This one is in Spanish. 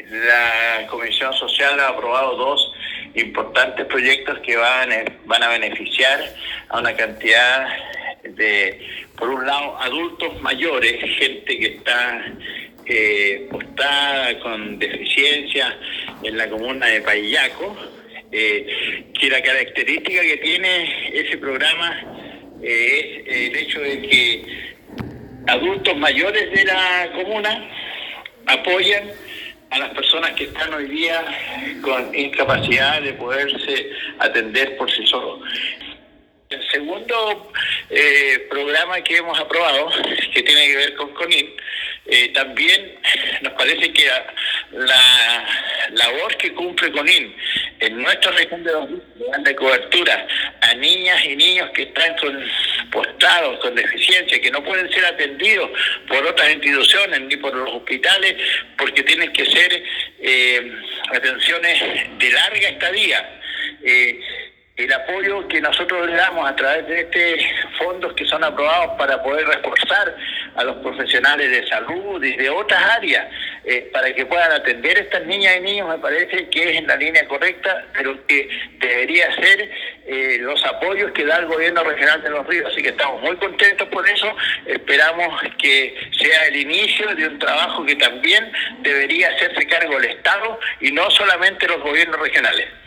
la Comisión Social ha aprobado dos importantes proyectos que van a beneficiar a una cantidad de, por un lado, adultos mayores, gente que está postada con deficiencia en la comuna de Payaco, que la característica que tiene ese programa es el hecho de que adultos mayores de la comuna apoyan a las personas que están hoy día con incapacidad de poderse atender por sí solos. El segundo programa que hemos aprobado, que tiene que ver con CONIN, también nos parece que la labor que cumple CONIN en nuestra región de cobertura a niñas y niños que están postrados con deficiencia, que no pueden ser atendidos por otras instituciones ni por los hospitales, porque tienen que ser atenciones de larga estadía. El apoyo que nosotros le damos a través de estos fondos que son aprobados para poder reforzar a los profesionales de salud y de otras áreas para que puedan atender a estas niñas y niños, me parece que es en la línea correcta de lo que debería ser los apoyos que da el gobierno regional de Los Ríos. Así que estamos muy contentos por eso. Esperamos que sea el inicio de un trabajo que también debería hacerse cargo el Estado y no solamente los gobiernos regionales.